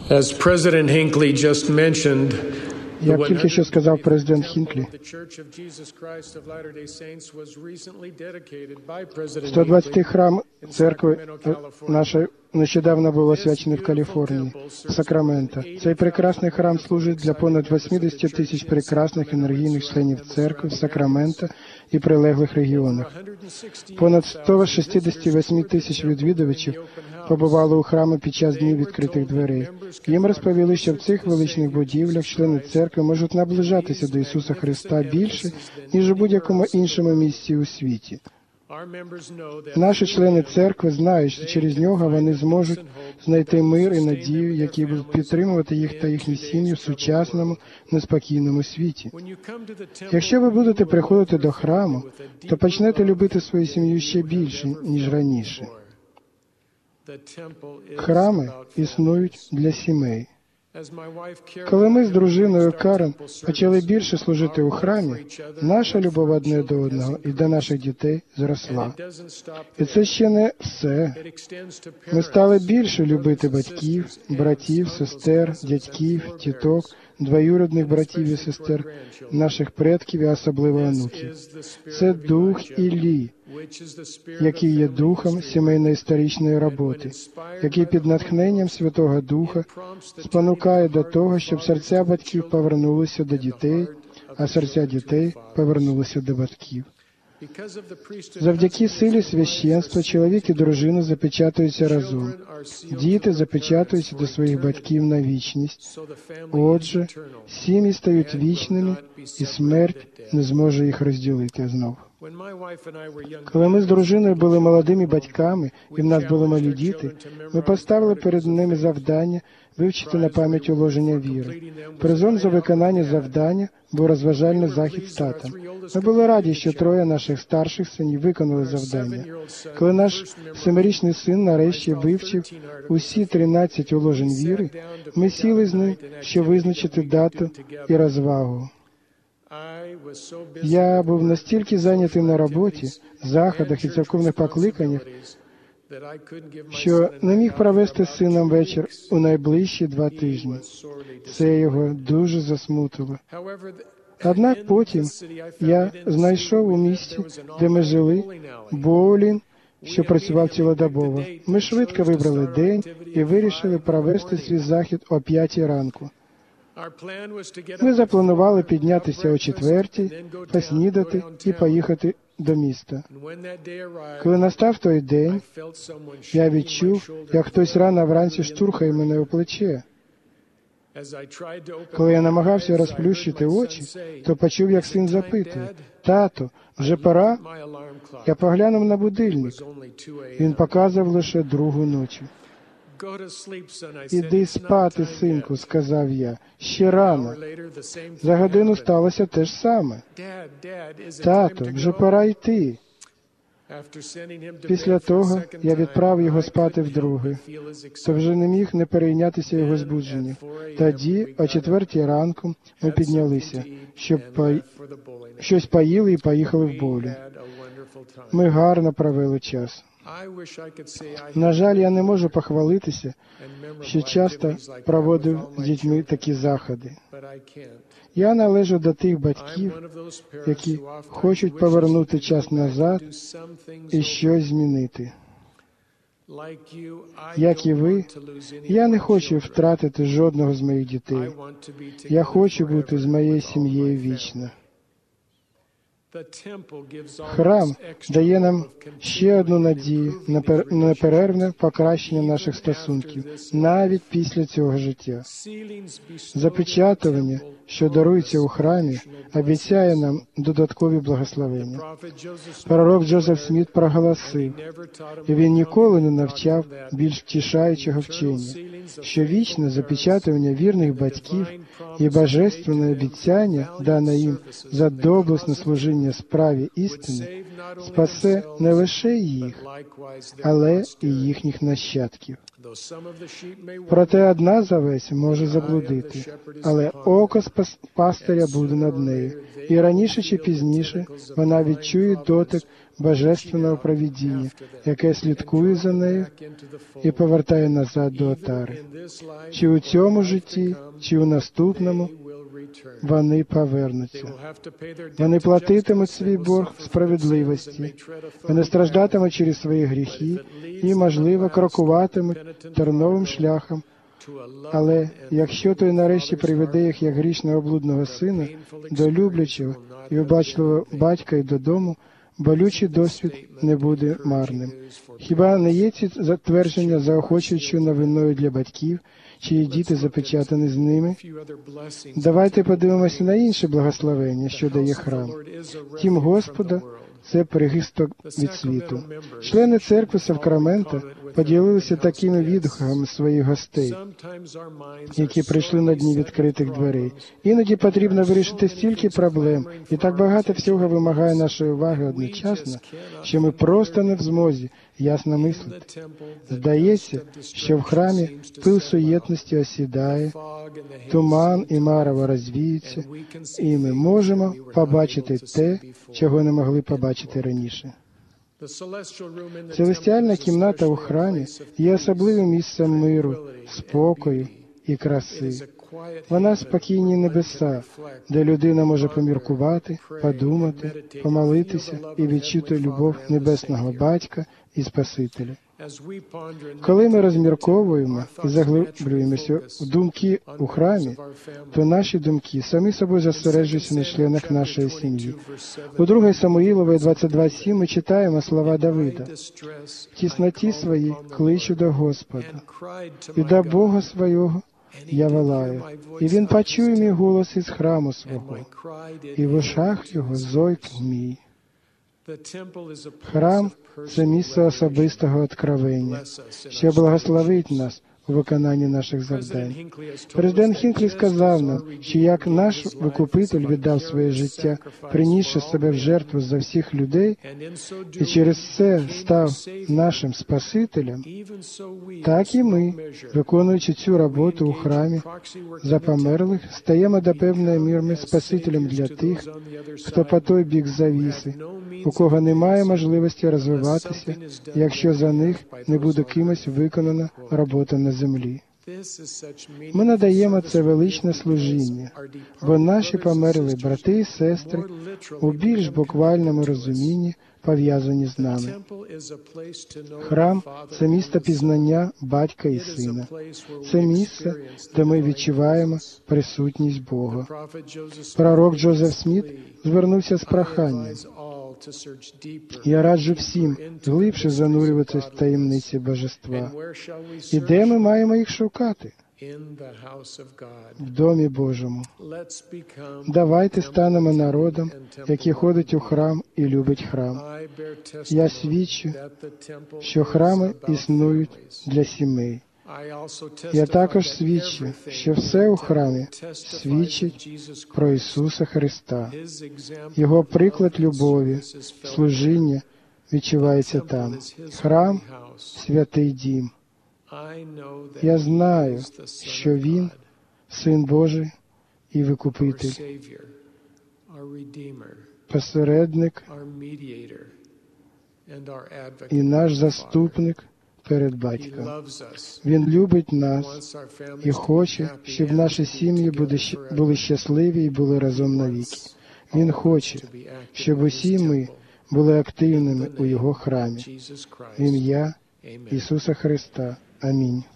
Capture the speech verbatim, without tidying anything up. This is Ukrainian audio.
As President Hinckley just mentioned, Як тільки що сказав президент Хінклі, сто двадцятий храм церкви нашої нещодавно був освячений в Каліфорнії, в Сакраменто. Цей прекрасний храм служить для понад вісімдесят тисяч прекрасних енергійних членів церкви в Сакраменто і прилеглих регіонах. Понад сто шістдесят вісім тисяч відвідувачів побували у храмі під час днів відкритих дверей. Їм розповіли, що в цих величних будівлях члени церкви можуть наближатися до Ісуса Христа більше, ніж у будь-якому іншому місці у світі. Наші члени церкви знають, що через нього вони зможуть знайти мир і надію, які будуть підтримувати їх та їхні сім'ї в сучасному, неспокійному світі. Якщо ви будете приходити до храму, то почнете любити свою сім'ю ще більше, ніж раніше. Храми існують для сімей. Коли ми з дружиною Карен почали більше служити у храмі, наша любов одне до одного і до наших дітей зросла. І це ще не все. Ми стали більше любити батьків, братів, сестер, дядьків, тіток, двоюрідних братів і сестер, наших предків і особливо онуків. Це дух Іллі, який є духом сімейно-історичної роботи, який під натхненням Святого Духа спонукає до того, щоб серця батьків повернулися до дітей, а серця дітей повернулися до батьків. Завдяки силі священства чоловік і дружина запечатуються разом. Діти запечатуються до своїх батьків на вічність. Отже, сім'ї стають вічними, і смерть не зможе їх розділити знов. Коли ми з дружиною були молодими батьками, і в нас були малі діти, ми поставили перед ними завдання вивчити на пам'ять уложення віри. Призом за виконання завдання був розважальний захід з татом. Ми були раді, що троє наших старших синів виконали завдання. Коли наш семирічний син нарешті вивчив усі тринадцять уложень віри, ми сіли з ним, щоб визначити дату і розвагу. Я був настільки зайнятий на роботі, заходах і церковних покликаннях, що не міг провести з сином вечір у найближчі два тижні. Це його дуже засмутило. Однак потім я знайшов у місті, де ми жили, боулінг, що працював цілодобово. Ми швидко вибрали день і вирішили провести свій захід о п'ятій ранку. Ми запланували піднятися о четвертій, поснідати і поїхати до міста. Коли настав той день, я відчув, як хтось рано вранці штурхає мене у плече. Коли я намагався розплющити очі, то почув, як син запитує: «Тато, вже пора?» Я поглянув на будильник. Він показував лише другу ночі. «Іди спати, синку», — сказав я. «Ще рано». За годину сталося те ж саме. «Тато, вже пора йти». Після того я відправив його спати вдруге, то вже не міг не перейнятися його збудженням. Тоді, о четвертій ранку, ми піднялися, щоб по... щось поїли і поїхали в боулінг. Ми гарно провели час. На жаль, я не можу похвалитися, що часто проводив з дітьми такі заходи. Я належу до тих батьків, які хочуть повернути час назад і щось змінити. Як і ви, я не хочу втратити жодного з моїх дітей. Я хочу бути з моєю сім'єю вічно. Храм дає нам ще одну надію на неперервне покращення наших стосунків, навіть після цього життя. Запечатування, що дарується у храмі, обіцяє нам додаткові благословення. Пророк Джозеф Сміт проголосив, і він ніколи не навчав більш втішаючого вчення, що вічне запечатування вірних батьків і божественне обіцяння, дане їм за доблесне служіння справі істини, спасе не лише їх, але і їхніх нащадків. Проте одна з овець може заблудити, але око спас- пастиря буде над нею, і раніше чи пізніше вона відчує дотик божественного провидіння, яке слідкує за нею і повертає назад до отари. Чи у цьому житті, чи у наступному вони повернуться. Вони платитимуть свій борг справедливості, вони страждатимуть через свої гріхи і, можливо, крокуватимуть терновим шляхом. Але якщо той нарешті приведе їх як грішного блудного сина до люблячого і обачливого батька й додому, болючий досвід не буде марним. Хіба не є ці затвердження заохочуючою новиною для батьків, чиї діти запечатані з ними? Давайте подивимося на інше благословення, що дає храм. Тім Господа – це прихисток від світу. Члени церкви Сакрамента поділилися такими відгуками своїх гостей, які прийшли на дні відкритих дверей. Іноді потрібно вирішити стільки проблем, і так багато всього вимагає нашої уваги одночасно, що ми просто не в змозі ясно мислити. Здається, що в храмі пил суєтності осідає, туман і марево розвіються, і ми можемо побачити те, чого не могли побачити раніше. Целестіальна кімната у храмі є особливим місцем миру, спокою і краси. Вона спокійні небеса, де людина може поміркувати, подумати, помолитися і відчути любов небесного Батька і Спасителя. Коли ми розмірковуємо і заглиблюємося в думки у храмі, то наші думки самі собою зосереджуються на членах нашої сім'ї. У другій Самуїловій двадцять два сім ми читаємо слова Давида. «В тісноті своїй кличу до Господа, і до Бога свого я волаю, і Він почує мій голос із храму свого, і в ушах його зойк мій». Храм – це місце особистого откровення, що благословить нас у виконанні наших завдань. Президент Хінклі сказав нам, що як наш Викупитель віддав своє життя, принісши себе в жертву за всіх людей, і через це став нашим Спасителем, так і ми, виконуючи цю роботу у храмі за померлих, стаємо до певної міри Спасителем для тих, хто по той бік завіси, у кого немає можливості розвиватися, якщо за них не буде кимось виконана робота на землі. Ми надаємо це величне служіння, бо наші померлі брати і сестри у більш буквальному розумінні пов'язані з нами. Храм – це місце пізнання батька і сина. Це місце, де ми відчуваємо присутність Бога. Пророк Джозеф Сміт звернувся з проханням. Я раджу всім глибше занурюватися в таємниці Божества. І де ми маємо їх шукати? В Домі Божому. Давайте станемо народом, який ходить у храм і любить храм. Я свідчу, що храми існують для сімей. Я також свідчу, що все у храмі свідчить про Ісуса Христа. Його приклад любові, служіння відчувається там. Храм – святий дім. Я знаю, що Він – Син Божий і Викупитель, посередник і наш заступник перед Батьком. Він любить нас і хоче, щоб наші сім'ї були щасливі і були разом навіки. Він хоче, щоб усі ми були активними у Його храмі. В ім'я Ісуса Христа. Амінь.